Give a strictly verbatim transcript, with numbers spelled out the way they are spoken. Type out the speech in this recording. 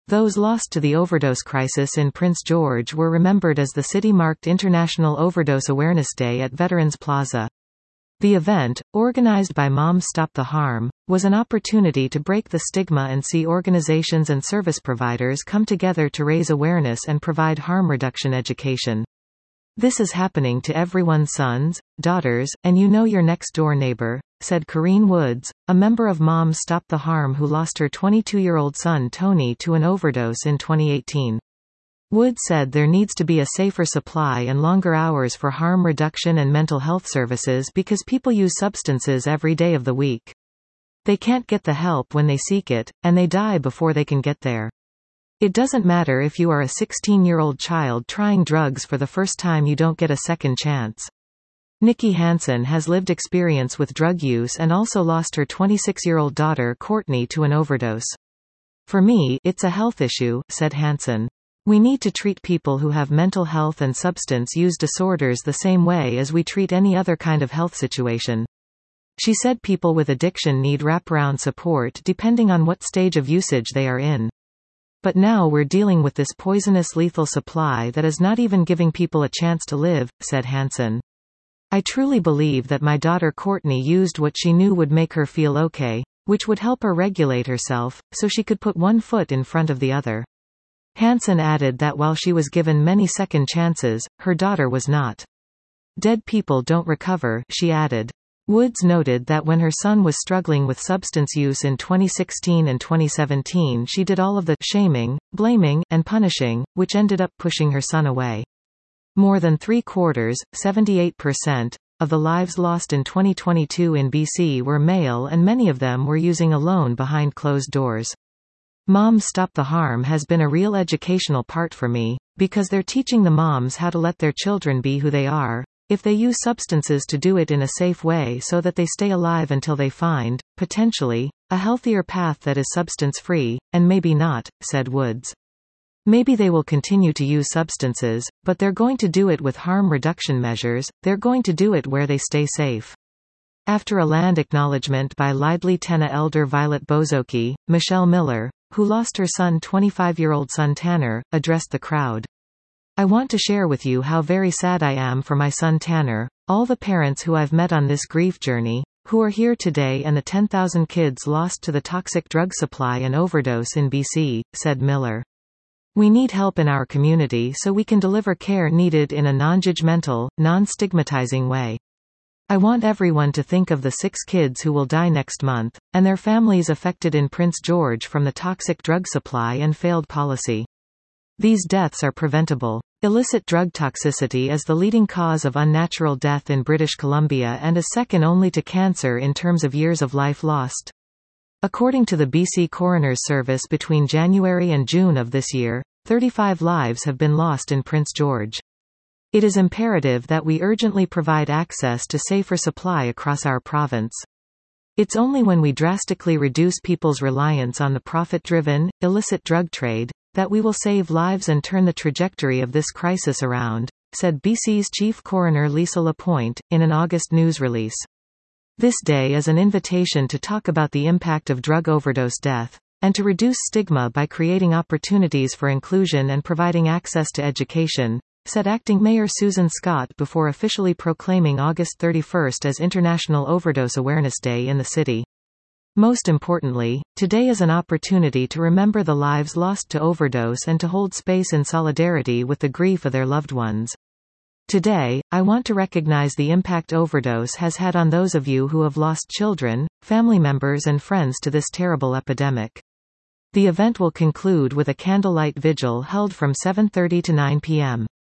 Those lost to the overdose crisis in Prince George were remembered as the city marked International Overdose Awareness Day at Veterans Plaza. The event, organized by Moms Stop the Harm, was an opportunity to break the stigma and see organizations and service providers come together to raise awareness and provide harm reduction education. "This is happening to everyone's sons, daughters, and you know your next-door neighbor," said Corrine Woods, a member of Moms Stop the Harm who lost her twenty-two-year-old son Tony to an overdose in twenty eighteen. Woods said there needs to be a safer supply and longer hours for harm reduction and mental health services because people use substances every day of the week. They can't get the help when they seek it, and they die before they can get there. It doesn't matter if you are a sixteen-year-old child trying drugs for the first time, you don't get a second chance. Nikki Hansen has lived experience with drug use and also lost her twenty-six-year-old daughter Courtney to an overdose. "For me, it's a health issue," said Hansen. "We need to treat people who have mental health and substance use disorders the same way as we treat any other kind of health situation." She said people with addiction need wraparound support depending on what stage of usage they are in. "But now we're dealing with this poisonous lethal supply that is not even giving people a chance to live," said Hansen. "I truly believe that my daughter Courtney used what she knew would make her feel okay, which would help her regulate herself, so she could put one foot in front of the other." Hansen added that while she was given many second chances, her daughter was not. "Dead people don't recover," she added. Woods noted that when her son was struggling with substance use in twenty sixteen and twenty seventeen, she did all of the shaming, blaming, and punishing, which ended up pushing her son away. More than three-quarters, seventy-eight percent, of the lives lost in twenty twenty-two in B C were male, and many of them were using alone behind closed doors. Moms Stop the Harm has been a real educational part for me, because they're teaching the moms how to let their children be who they are, if they use substances, to do it in a safe way so that they stay alive until they find, potentially, a healthier path that is substance-free, and maybe not, said Woods. Maybe they will continue to use substances, but they're going to do it with harm reduction measures, they're going to do it where they stay safe. After a land acknowledgement by Lidley Tena elder Violet Bozoki, Michelle Miller, who lost her son twenty-five-year-old son Tanner, addressed the crowd. "I want to share with you how very sad I am for my son Tanner, all the parents who I've met on this grief journey, who are here today, and the ten thousand kids lost to the toxic drug supply and overdose in B C, said Miller. "We need help in our community so we can deliver care needed in a non-judgmental, non-stigmatizing way. I want everyone to think of the six kids who will die next month, and their families affected in Prince George from the toxic drug supply and failed policy. These deaths are preventable. Illicit drug toxicity is the leading cause of unnatural death in British Columbia and is second only to cancer in terms of years of life lost. According to the B C Coroner's Service, between January and June of this year, thirty-five lives have been lost in Prince George. It is imperative that we urgently provide access to safer supply across our province. It's only when we drastically reduce people's reliance on the profit-driven, illicit drug trade, that we will save lives and turn the trajectory of this crisis around, said B C's Chief Coroner Lisa Lapointe, in an August news release. This day is an invitation to talk about the impact of drug overdose death, and to reduce stigma by creating opportunities for inclusion and providing access to education, said Acting Mayor Susan Scott before officially proclaiming August thirty-first as International Overdose Awareness Day in the city. Most importantly, today is an opportunity to remember the lives lost to overdose and to hold space in solidarity with the grief of their loved ones. Today, I want to recognize the impact overdose has had on those of you who have lost children, family members and friends to this terrible epidemic. The event will conclude with a candlelight vigil held from seven thirty to nine p m